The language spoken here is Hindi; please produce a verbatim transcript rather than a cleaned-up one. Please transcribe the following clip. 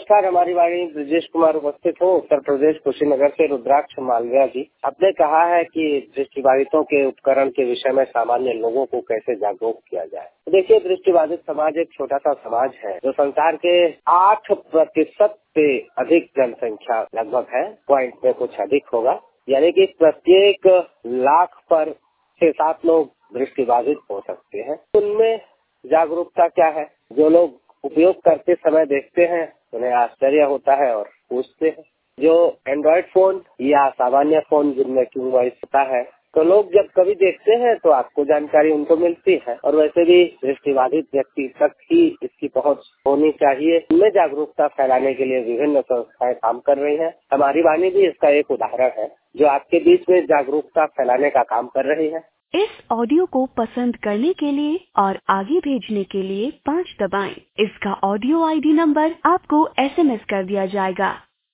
नमस्कार, हमारी वाणी ब्रजेश कुमार उपस्थित हूँ, उत्तर प्रदेश कुशीनगर से रुद्राक्ष मालविया जी। आपने कहा है कि दृष्टिबाधितों के उपकरण के विषय में सामान्य लोगों को कैसे जागरूक किया जाए। तो देखिए, दृष्टिबाधित समाज एक छोटा सा समाज है जो संसार के आठ प्रतिशत से अधिक जनसंख्या लगभग है, पॉइंट में कुछ अधिक होगा, यानी कि प्रत्येक लाख पर छह सात लोग दृष्टिबाधित हो सकते हैं। उनमें जागरूकता क्या है? जो लोग उपयोग करते समय देखते हैं उन्हें आश्चर्य होता है और पूछते हैं। जो एंड्रॉइड फोन या सामान्य फोन जिनमें क्यू वॉइस होता है, तो लोग जब कभी देखते हैं तो आपको जानकारी उनको मिलती है, और वैसे भी दृष्टिबाधित व्यक्ति तक ही इसकी पहुंच होनी चाहिए। इनमें जागरूकता फैलाने के लिए विभिन्न संस्थाएं काम कर रही हैं। हमारी वाणी भी इसका एक उदाहरण है, जो आपके बीच में जागरूकता फैलाने का काम कर रही है। इस ऑडियो को पसंद करने के लिए और आगे भेजने के लिए पाँच दबाएं। इसका ऑडियो आईडी नंबर आपको एसएमएस कर दिया जाएगा।